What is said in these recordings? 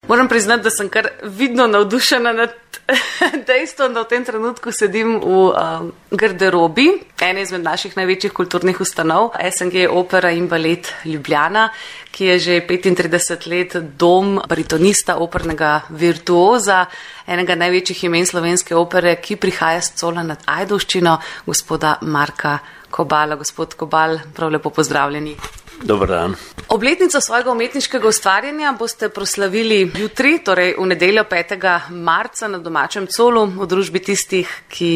Moram priznati, da sem kar vidno navdušena nad dejstvom, da v tem trenutku sedim v garderobi ene izmed naših največjih kulturnih ustanov, SNG Opera in Balet Ljubljana, ki je že 35 let dom baritonista, opernega virtuoza, enega največjih imen slovenske opere, ki prihaja s Cola nad Ajdovščino, gospoda Marka Kobala. Gospod Kobal, prav lepo pozdravljeni. Dober dan. Obletnico svojega umetniškega ustvarjanja boste proslavili jutri, torej v nedeljo 5. marca na domačem Colu, v družbi tistih, ki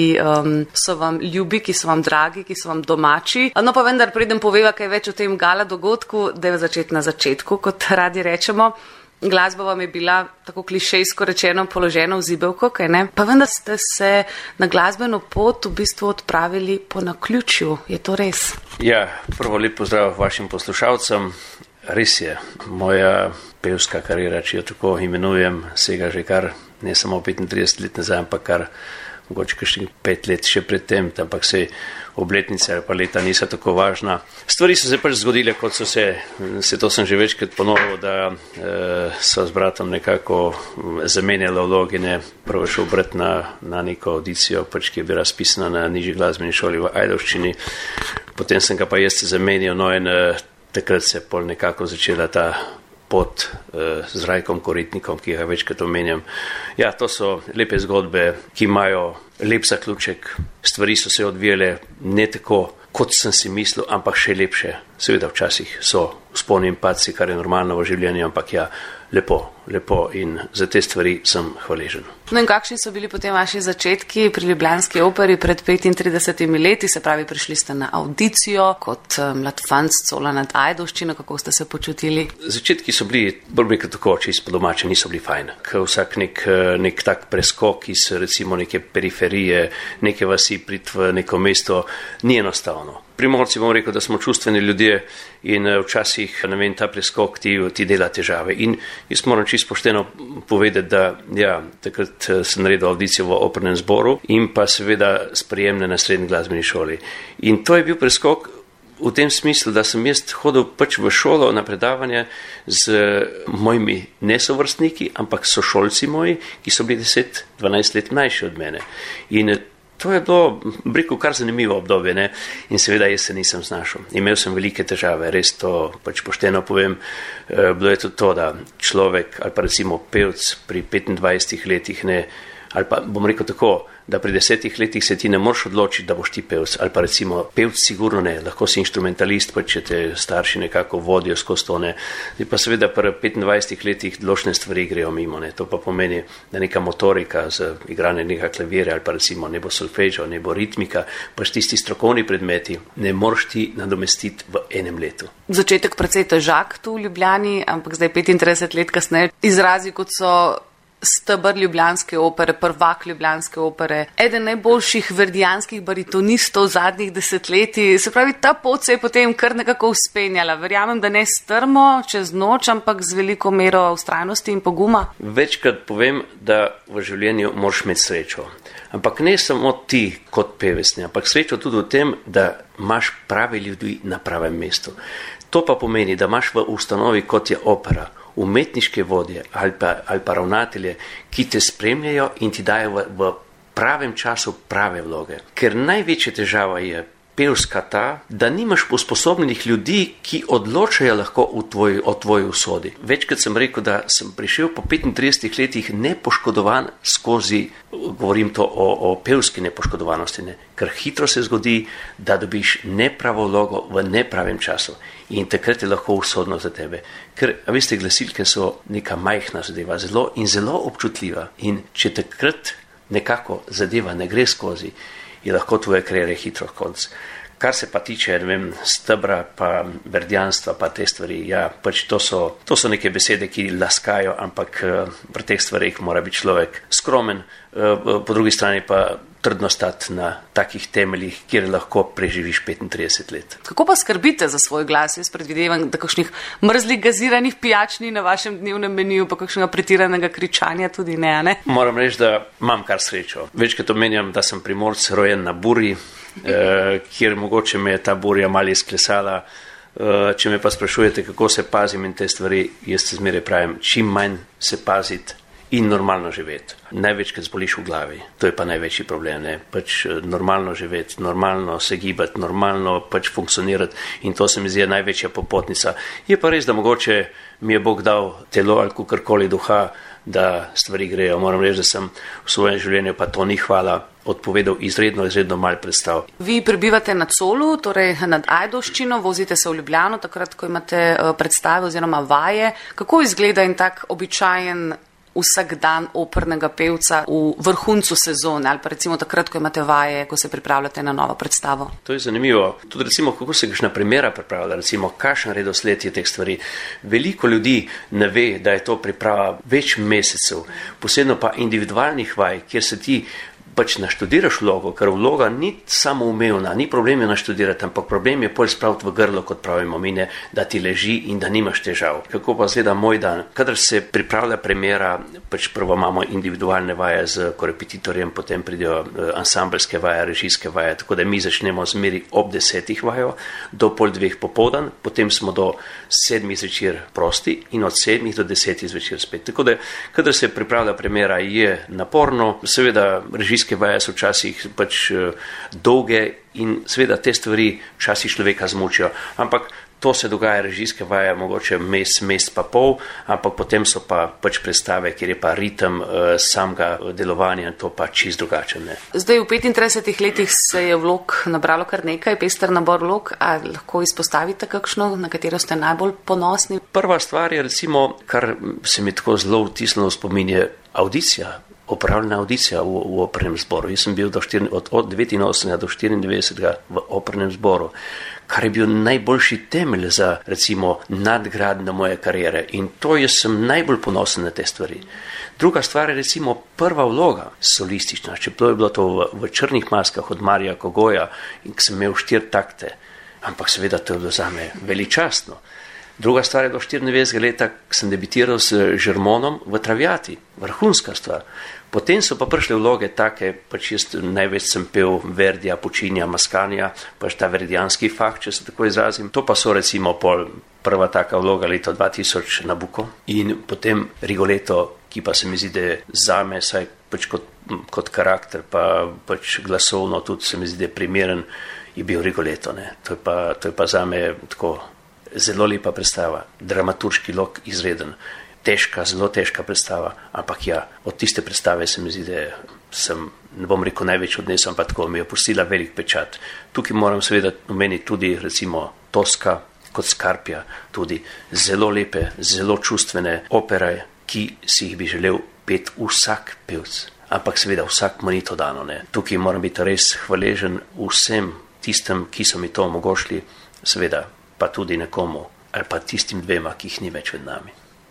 so vam ljubi, ki so vam dragi, ki so vam domači. No pa vendar preden poveva kaj več o tem gala dogodku, da je začeti na začetku, kot radi rečemo. Glasba vam je bila, tako klišejsko rečeno, položena v zibelko, kaj ne? Pa vendar ste se na glasbeno pot v bistvu odpravili po naključju. Je to res? Ja, prvo lep pozdrav vašim poslušalcem. Res je, moja pevska kariera, če jo tako imenujem, sega že kar ne samo 35 let nazaj, ampak kar mogoče kakšnih 5 let še predtem, ampak se obletnice ali pa leta niso tako važna. Stvari so se pač zgodile, kot so se to sem že večkrat ponovil, da so z bratom nekako zamenjali vlogine, prvo šel brat na neko audicijo, pač, ki je bila razpisana na nižji glasbeni šoli v Ajdovščini, potem sem ga pa jaz zamenjal, no in takrat se pol nekako začela ta pot z Rajkom Koritnikom, ki ga večkrat omenjam. Ja, to so lepe zgodbe, ki imajo lep zaključek. Stvari so se odvijale ne tako, kot sem si mislil, ampak še lepše. Seveda včasih so vzponi in padci, kar je normalno v življenju, ampak ja, lepo in za te stvari sem hvaležen. No in kakšni so bili potem vaši začetki pri ljubljanski operi pred 35 leti, se pravi, prišli ste na audicijo kot mlad fant s Cola nad Ajdovščino, kako ste se počutili? Začetki so bili, bolj bi tako, čisto po domače, niso bili fajn. Vsak nek tak preskok iz recimo neke periferije, neke vasi prid v neko mesto, ni enostavno. Primorci bom rekel, da smo čustveni ljudje in včasih, ne vem, ta preskok ti dela težave. In jaz moram čisto pošteno povedati, da ja, takrat sem naredil audicijo v opernem zboru in pa seveda sprejemne na srednji glasbeni šoli. In to je bil preskok v tem smislu, da sem jaz hodil pač v šolo na predavanje z mojimi nesovrstniki, ampak sošolci moji, ki so bili 10-12 let mlajši od mene. In to je bilo, rekel, kar zanimivo obdobje, ne? In seveda jaz se nisem znašel. Imel sem velike težave, res to pač pošteno povem. Bilo je tudi to, da človek ali pa recimo pevc pri 25 letih ne, ali pa bom rekel tako, da pri 10 letih se ti ne moreš odločiti, da boš ti pevc, ali pa recimo pevc sigurno ne, lahko si inštrumentalist, pa če te starši nekako vodijo skozi to, ne. Pa seveda pri 25 letih določene stvari grejo mimo, ne. To pa pomeni, da neka motorika z igranje neka klavire, ali pa recimo ne bo solfeggio, ne bo ritmika, pa tisti strokovni predmeti ne moreš ti nadomestiti v enem letu. Začetek precej težak tu v Ljubljani, ampak zdaj 35 let kasneje izrazi, kot so stebr ljubljanske opere, prvak ljubljanske opere, eden najboljših verdijanskih baritonistov zadnjih desetletij. Se pravi, ta pot se je potem kar nekako uspenjala. Verjamem, da ne strmo čez noč, ampak z veliko mero vztrajnosti in poguma. Večkrat povem, da v življenju moraš imeti srečo. Ampak ne samo ti kot pevec, ampak srečo tudi v tem, da imaš prave ljudi na pravem mestu. To pa pomeni, da imaš v ustanovi, kot je opera, umetniške vodje ali pa ravnatelje, ki te spremljajo in ti dajo v pravem času prave vloge. Ker največja težava je pevska ta, da nimaš usposobljenih ljudi, ki odločajo lahko o tvoji usodi. Večkrat sem rekel, da sem prišel po 35 letih nepoškodovan skozi, govorim to o pevski nepoškodovanosti, ne? Ker hitro se zgodi, da dobiš nepravo vlogo v nepravem času. In takrat je lahko usodno za tebe. Ker, veste, glasilke so neka majhna zadeva, zelo občutljiva. In če takrat nekako zadeva ne gre skozi, je lahko tvoje kariere hitro konc. Kar se pa tiče, ne vem, stebra, pa verdijanstva, pa te stvari, ja, pač to so neke besede, ki laskajo, ampak pri teh stvarih mora biti človek skromen, po drugi strani pa trdno stati na takih temeljih, kjer lahko preživiš 35 let. Kako pa skrbite za svoj glas? Jaz predvidevam, da kakšnih mrzlih gaziranih pijač ni na vašem dnevnem meniju, pa kakšnega pretiranega kričanja tudi ne, a ne? Moram reči, da imam kar srečo. Večkrat omenjam, da sem Primorc rojen na Burji, kjer mogoče me je ta burja malo izklesala, Če me pa sprašujete, kako se pazim in te stvari, jaz se zmeraj pravim, čim manj se paziti in normalno živeti. Največkrat zboliš v glavi, to je pa največji problem, ne? Pač normalno živeti, normalno se gibati, normalno pač funkcionirati in to se mi zdi največja popotnica. Je pa res, da mogoče mi je Bog dal telo ali kakorkoli duha, da stvari grejo. Moram reči, da sem v svojem življenju, pa to ni hvala, odpovedal izredno malo predstav. Vi prebivate na Colu, torej nad Ajdovščino, vozite se v Ljubljano, takrat, ko imate predstave oziroma vaje. Kako izgleda in tak običajen vsak dan opernega pevca v vrhuncu sezone ali pa recimo takrat, ko imate vaje, ko se pripravljate na novo predstavo? To je zanimivo. Tudi recimo, kako se kakšna primera pripravlja, recimo, kakšen redosled je teh stvari. Veliko ljudi ne ve, da je to priprava več mesecev, posebno pa individualnih vaj, kjer se ti pač naštudiraš vlogo, ker vloga ni samoumevna, ni problem je naštudirati, ampak problem je pol spraviti v grlo, kot pravimo mine, da ti leži in da nimaš težav. Kako pa zgleda moj dan? Kadar se pripravlja premjera, pač prvo imamo individualne vaje z korepetitorjem, potem pridejo ansambelske vaje, režijske vaje, tako da mi začnemo zmeri ob 10 vajo, do pol 2 popoldan, potem smo do 7 zvečer prosti in od 7 do 10 zvečer spet. Tako da, kadar se pripravlja premjera, je naporno, seveda režijske vaje so včasih pač dolge in seveda te stvari včasih človeka zmučijo, ampak to se dogaja režijske vaje mogoče mesec pa pol, ampak potem so pa pač predstave, kjer je pa ritem samega delovanja in to pa čist drugačen. Ne. Zdaj v 35 letih se je vlog nabralo kar nekaj, pester nabor vlog, a lahko izpostavite kakšno, na katero ste najbolj ponosni? Prva stvar je recimo, kar se mi tako zelo vtisnilo v spomin, je audicija. Opravljena audicija v opernem zboru. Jaz sem bil od 89. do 94. v opernem zboru, kar je bil najboljši temelj za, recimo, nadgradnjo moje kariere. In to jaz sem najbolj ponosen na te stvari. Druga stvar je, recimo, prva vloga solistična, čeprav je bilo to v Črnih maskah od Marija Kogoja in sem imel 4 takte, ampak seveda to je bilo zame veličastno. Druga stvar je do 94 leta, ko sem debitiral s Žermonom v Traviati, vrhunska stvar. Potem so pa prišle vloge take, pač jaz največ sem pel Verdija, Puccinija, Mascanija, pač ta verdijanski fakt, če se tako izrazim. To pa so recimo prva taka vloga leto 2000 Nabucco in potem Rigoletto, ki pa se mi zdi, da je zame, saj pač kot karakter, pa pač glasovno tudi se mi zdi, da je primeren, je bil Rigoletto. Ne. To je pa zame tako zelo lepa predstava, dramaturški lok izreden, težka, zelo težka predstava, ampak ja, od tiste predstave se mi zdi, da sem, ne bom rekel največ odnesel, ampak tako mi je pustila velik pečat. Tukaj moram seveda omeniti tudi recimo Tosca kot Scarpia, tudi zelo lepe, zelo čustvene opere, ki si jih bi želel peti vsak pevc, ampak seveda vsak mu ni to dano. Ne. Tukaj moram biti res hvaležen vsem tistem, ki so mi to omogočili, seveda pa tudi nekomu, ali pa tistim 2, ki jih ni več med nami.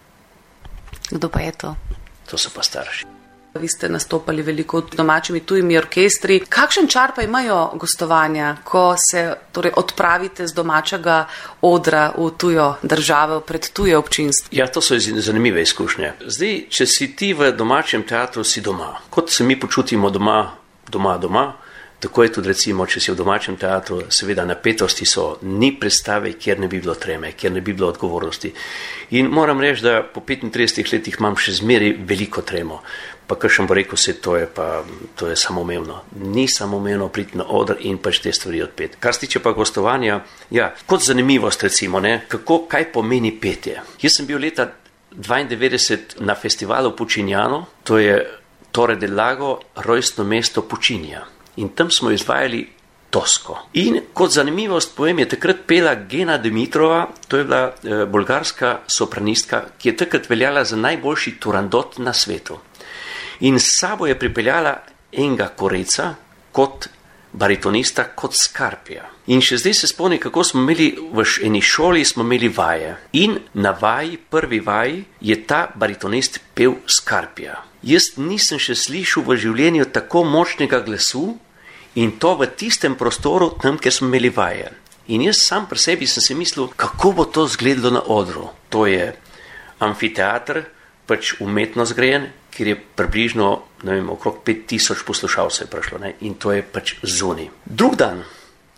Kdo pa je to? To so pa starši. Vi ste nastopali veliko domačimi tujimi orkestri. Kakšen čar pa imajo gostovanja, ko se torej odpravite z domačega odra v tujo državo, pred tuje občinstvo? Ja, to so zanimive izkušnje. Zdaj, če si ti v domačem teatru, si doma. Kot se mi počutimo doma, tako je tudi recimo, če si v domačem teatru, seveda napetosti so, ni predstave, kjer ne bi bilo treme, kjer ne bi bilo odgovornosti. In moram reči, da po 35 letih imam še zmeri veliko tremo. Pa kakšen bo rekel, to je samoumevno. Ni samoumevno priti na oder in pač te stvari odpeti. Kar se tiče pa gostovanja, ja, kot zanimivost recimo, ne, kaj pomeni petje. Jaz sem bil leta 92 na festivalu Puccinjano, to je Torre del Lago, rojstno mesto Puccinija. In tam smo izvajali Tosco. In kot zanimivost povem, je takrat pela Gena Dimitrova, to je bila bolgarska sopranistka, ki je takrat veljala za najboljši turandot na svetu. In s sabo je pripeljala enega Koreca kot baritonista, kot Scarpia. In še zdaj se spomnim, kako smo imeli v eni šoli smo imeli vaje. In na prvi vaji je ta baritonist pel Scarpia. Jaz nisem še slišal v življenju tako močnega glasu in to v tistem prostoru, tam, kjer smo imeli vaje. In jaz sam pri sebi sem si mislil, kako bo to izgledalo na odru. To je amfiteater, pač umetno zgrajen, kjer je približno, ne vem, okrog 5000 poslušalcev prišlo, ne? In to je pač zunaj. Drug dan,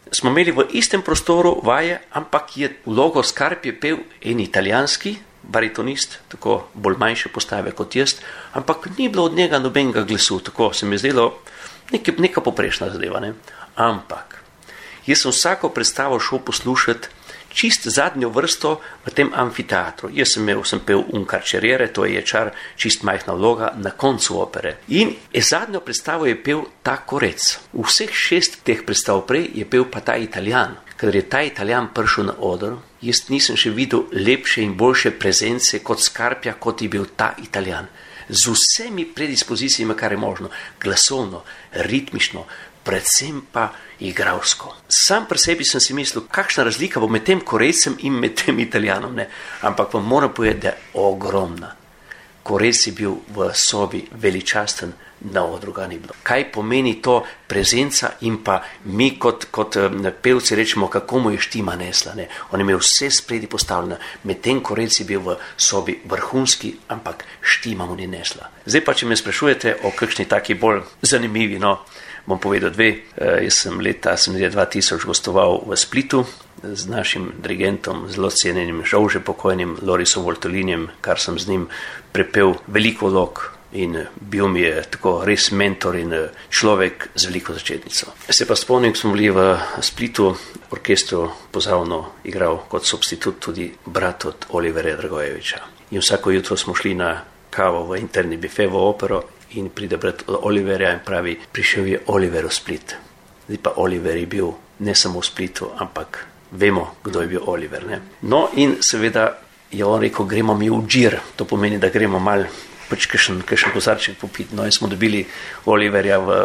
smo imeli v istem prostoru vaje, ampak je vlogo Skarp je pel en italijanski baritonist, tako bolj manjše postave kot jaz, ampak ni bilo od njega nobenega glasu, tako se mi je zdelo neka poprečna zadeva, ne? Ampak jaz sem vsako predstavo šel poslušati čist zadnjo vrsto v tem amfiteatru. Jaz sem pel Un carceriere, to je Ječar, čist majhna vloga na koncu opere. In zadnjo predstavo je pel ta Korec. Vseh 6 teh predstav prej je pel pa ta Italijan. Kadar je ta Italijan prišel na oder, jaz nisem še videl lepše in boljše prezence kot Skarpja, kot je bil ta Italijan. Z vsemi predispozicijami, kar je možno, glasovno, ritmično, predvsem pa igralsko. Sam pri sebi sem si mislil, kakšna razlika bo med tem Korecem in med tem Italijanom, ne? Ampak vam moram povedati, da je ogromna. Korec je bil v sobi veličasten, na odru ga ni bilo. Kaj pomeni to prezenca in pa mi kot pevci rečemo, kako mu je štima nesla, ne? On je imel vse spredi postavljeno, med tem Korec je bil v sobi vrhunski, ampak štima mu ni nesla. Zdaj pa, če me sprašujete o kakšni taki bolj zanimivi, bom povedal 2. Jaz sem leta 2000 gostoval v Splitu z našim dirigentom, zelo cenjenim, žal že pokojnim Lorisom Voltolinjem, kar sem z njim prepel veliko vlog in bil mi je tako res mentor in človek z veliko začetnico. Se pa spomnim, ko smo bili v Splitu, orkestru pozavno igral kot substitut tudi brat od Oliverja Dragojeviča. In vsako jutro smo šli na kavo v interni bife v opero in pride brat Oliverja in pravi, prišel je Oliver v Split. Zdaj pa Oliver je bil ne samo v Splitu, ampak vemo, kdo je bil Oliver, ne? No in seveda je on rekel, gremo mi v džir, to pomeni, da gremo mal kakšen kozarček popiti. No in smo dobili Oliverja v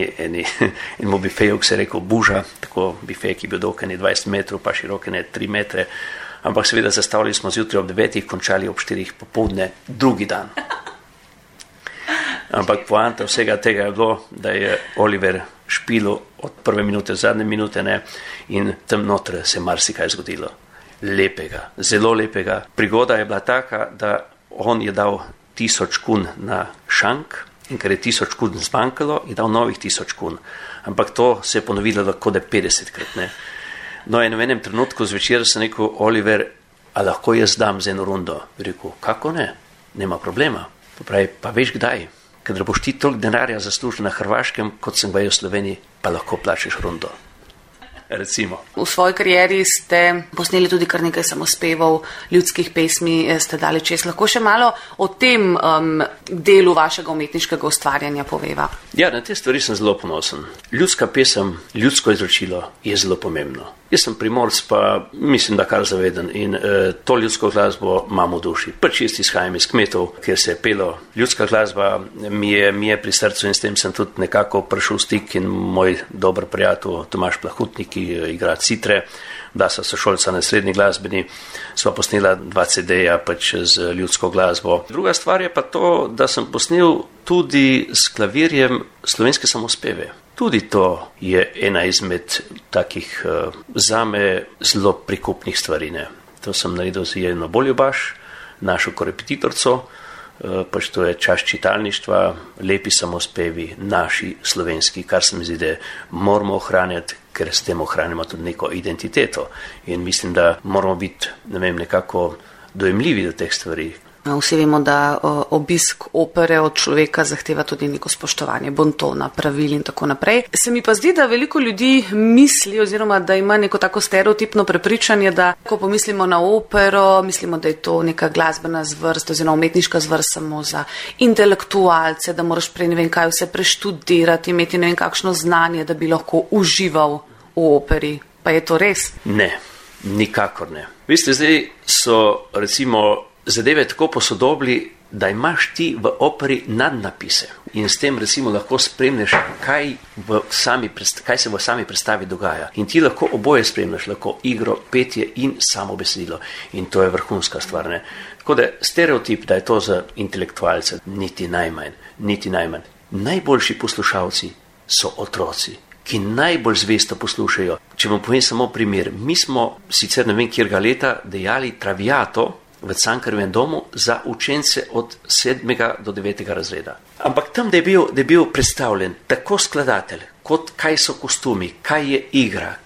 enemu bifeju, ki se je rekel Buža, tako bifej, ki je bil dolg 20 metrov, pa širok 3 metre, ampak seveda zastavili smo zjutraj ob 9, končali ob 4 popoldne, drugi dan. Ampak poanta vsega tega je bilo, da je Oliver špilil od prve minute do zadnje minute, ne? In tam noter se marsikaj zgodilo. Lepega, zelo lepega. Prigoda je bila taka, da on je dal 1000 kun na šank in ker je 1000 kun zmanjkalo, je dal novih 1000 kun. Ampak to se je ponovilo lahko da 50krat, ne? No in v enem trenutku zvečer sem rekel, Oliver, a lahko jaz dam z eno rundo? Rekel, kako ne? Nema problema. Pravi, pa veš kdaj? Kadar boš ti toliko denarja zaslužil na Hrvaškem, kot sem ga v Sloveniji, pa lahko plačeš rundo. Recimo. V svoji karieri ste posneli tudi kar nekaj samospevov, ljudskih pesmi ste dali čez. Lahko še malo o tem delu vašega umetniškega ustvarjanja poveva? Ja, na te stvari sem zelo ponosen. Ljudska pesem, ljudsko izročilo je zelo pomembno. Jaz sem Primorc, pa mislim, da kar zaveden in to ljudsko glasbo imam v duši. Pač jaz izhajam iz kmetov, kjer se je pelo. Ljudska glasba mi je pri srcu in s tem sem tudi nekako prišel v stik in moj dober prijatelj Tomaž Plahutnik, ki igra citre, da so sošolca na srednji glasbeni, sva posnela 2 CD-ja pač z ljudsko glasbo. Druga stvar je pa to, da sem posnel tudi s klavirjem slovenske samospeve. Tudi to je ena izmed takih zame zelo prikupnih stvari, ne. To sem naredil z Jeleno Boljubaš, našo korepetitorco, pač to je čas čitalništva, lepi samospevi, naši slovenski, kar se mi zdi, da moramo ohranjati, ker s tem ohranimo tudi neko identiteto. In mislim, da moramo biti, nekako dojemljivi do teh stvari. Vsi vemo, da obisk opere od človeka zahteva tudi neko spoštovanje bontona, pravil in tako naprej. Se mi pa zdi, da veliko ljudi misli oziroma da ima neko tako stereotipno prepričanje, da ko pomislimo na opero, mislimo, da je to neka glasbena zvrst oziroma umetniška zvrst samo za intelektualce, da moraš prej ne vem kaj vse preštudirati, imeti ne vem kakšno znanje, da bi lahko užival v operi. Pa je to res? Ne, nikakor ne. Veste, zdaj so recimo zadeve tako posodobili, da imaš ti v operi nadnapise in s tem recimo lahko spremljaš, kaj se v sami predstavi dogaja. In ti lahko oboje spremljaš, lahko igro, petje in samo besedilo. In to je vrhunska stvar, ne. Tako da stereotip, da je to za intelektualce, niti najmanj. Najboljši poslušalci so otroci, ki najbolj zvesto poslušajo. Če vam povem samo primer, mi smo sicer ne vem kjerga leta dejali Traviato v Cankarjevem domu za učence od 7. do 9. razreda. Ampak tam, da je bil predstavljen tako skladatelj, kot kaj so kostumi, kaj je igra,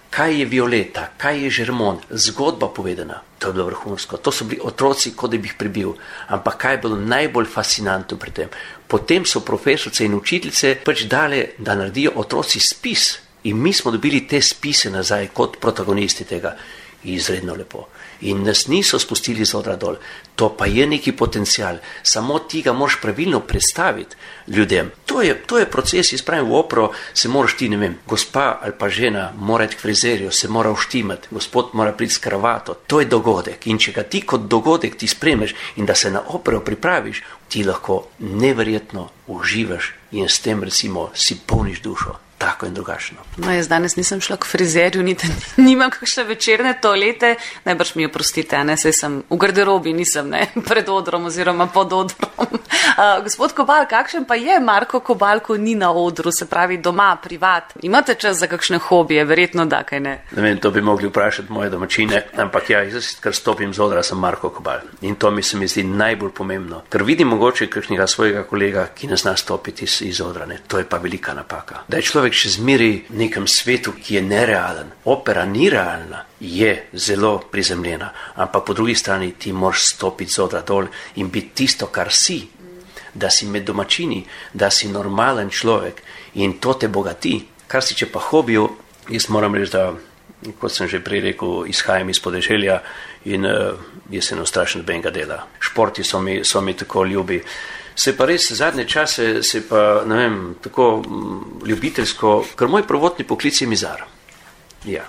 kaj je Violeta, kaj je Žermon, zgodba povedana. To je bilo vrhunsko. To so bili otroci, kot da bi jih prebil. Ampak kaj je bilo najbolj fascinantno pri tem? Potem so profesorice in učiteljice pač dale, da naredijo otroci spis. In mi smo dobili te spise nazaj kot protagonisti tega. Izredno lepo. In nas niso spustili z odra dol. To pa je neki potencial. Samo ti ga moraš pravilno predstaviti ljudem. To je proces, izpravim v opero, se moraš ti, ne vem, gospa ali pa žena mora iti k frizerju, se mora uštimati, gospod mora priti s kravato. To je dogodek. In če ga ti kot dogodek ti spremeš in da se na opero pripraviš, ti lahko neverjetno uživaš in s tem recimo si polniš dušo. Tako in drugačno. No, jaz danes nisem šla k frizerju, nimam kakšne večerne toalete, najbrž mi oprostite, saj sem v garderobi, nisem pred odrom oziroma pod odrom. Gospod Kobal, kakšen pa je Marko Kobal, ko ni na odru, se pravi doma, privat? Imate čas za kakšne hobije? Verjetno da, kaj ne? Ne vem, to bi mogli vprašati moje domačine, ampak ja, jaz kar stopim z odra, sem Marko Kobal. In to mi se mi zdi najbolj pomembno. Ker vidim mogoče kakšnega svojega kolega, ki ne zna stopiti iz odra, to je pa velika napaka. Da je človek še zmeri v nekem svetu, ki je nerealen. Opera ni realna, je zelo prizemljena, ampak po drugi strani ti moraš stopiti z odra dol in biti tisto, kar si. Da si med domačini, da si normalen človek in to te bogati. Kar si če pa hobijo, jaz moram reči, da, kot sem že prej rekel, izhajam iz podeželja in jaz se ne ustrašim nobenega dela. Športi so mi tako ljubi. Se pa res zadnje čase, se pa, ne vem, tako ljubiteljsko, ker moj prvotni poklic je mizar. Ja.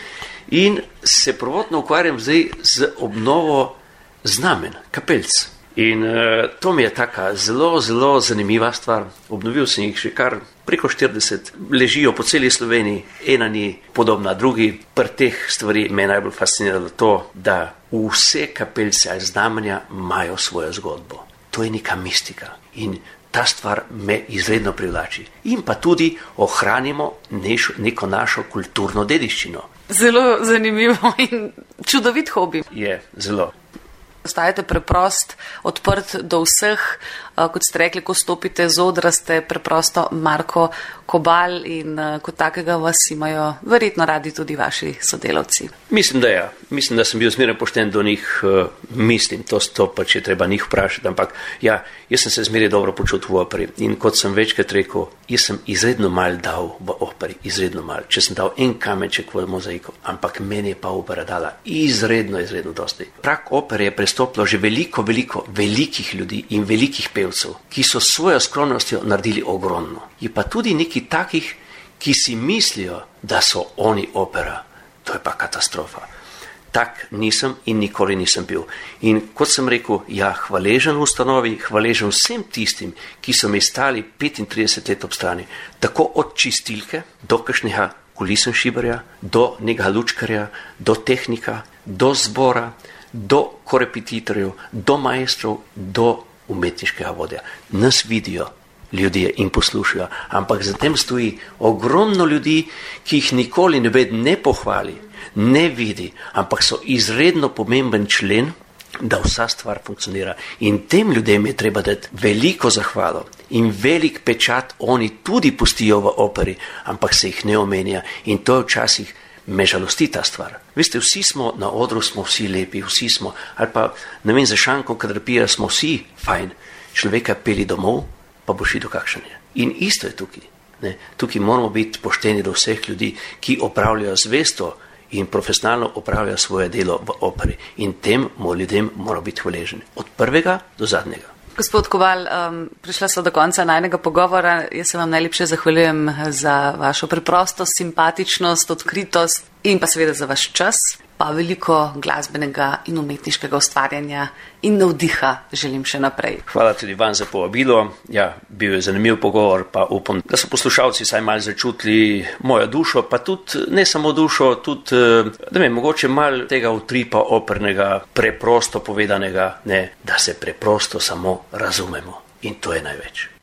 In se prvotno ukvarjam zdaj z obnovo znamen, kapelc. In to mi je taka zelo, zelo zanimiva stvar. Obnovil sem jih še kar preko 40, ležijo po celi Sloveniji, ena ni podobna drugi. Pri teh stvari me je najbolj fasciniralo to, da vse kapelce ali znamenja imajo svojo zgodbo. To je neka mistika in ta stvar me izredno privlači. In pa tudi ohranimo neko našo kulturno dediščino. Zelo zanimivo in čudovit hobi. Je, zelo. Ostajate preprost, odprt do vseh, kot ste rekli, ko stopite z odra, ste preprosto Marko Kobal in kot takega vas imajo verjetno radi tudi vaši sodelavci. Mislim, da ja. Mislim, da sem bil zmeraj pošten do njih, mislim, to pa če treba njih vprašati, ampak ja, jaz sem se zmeraj dobro počutil v operi in kot sem večkrat rekel, jaz sem izredno mal dal v operi, izredno mal. Če sem dal en kamenček v mozaiku, ampak meni je pa opera dala izredno dosti. Prag opere je prestopilo že veliko velikih ljudi in velikih pevcev, ki so s svojo skromnostjo naredili ogromno. Je pa tudi neki takih, ki si mislijo, da so oni opera. To je pa katastrofa. Tak nisem in nikoli nisem bil. In kot sem rekel, ja, hvaležen ustanovi, hvaležen vsem tistim, ki so mi stali 35 let ob strani. Tako od čistilke do kakšnega kulisenšiberja, do nekega lučkarja, do tehnika, do zbora, do korepetitorjev, do maestrov, do umetniškega vodja. Nas vidijo ljudje in poslušajo, ampak za tem stoji ogromno ljudi, ki jih nikoli ne pohvali, ne vidi, ampak so izredno pomemben člen, da vsa stvar funkcionira. In tem ljudem je treba dati veliko zahvalo in velik pečat oni tudi pustijo v operi, ampak se jih ne omenja in to včasih me žalosti ta stvar. Veste, vsi smo na odru, smo vsi lepi, vsi smo, ali pa, ne vem, za šankom, kadar pija, smo vsi fajn. Človeka peli domov, pa boš videl, kakšen je. In isto je tukaj. Ne? Tukaj moramo biti pošteni do vseh ljudi, ki opravljajo zvesto in profesionalno opravljajo svoje delo v operi. In tem ljudem moramo biti hvaležni. Od prvega do zadnjega. Gospod Kobal, prišla so do konca najnega pogovora. Jaz se vam najlepše zahvaljujem za vašo preprostost, simpatičnost, odkritost in pa seveda za vaš čas, pa veliko glasbenega in umetniškega ustvarjanja in navdiha želim še naprej. Hvala tudi vam za povabilo. Ja, bil je zanimiv pogovor, pa upam, da so poslušalci saj malo začutili mojo dušo, pa tudi ne samo dušo, tudi, da vem, mogoče malo tega utripa opernega, preprosto povedanega, ne, da se preprosto samo razumemo. In to je največ.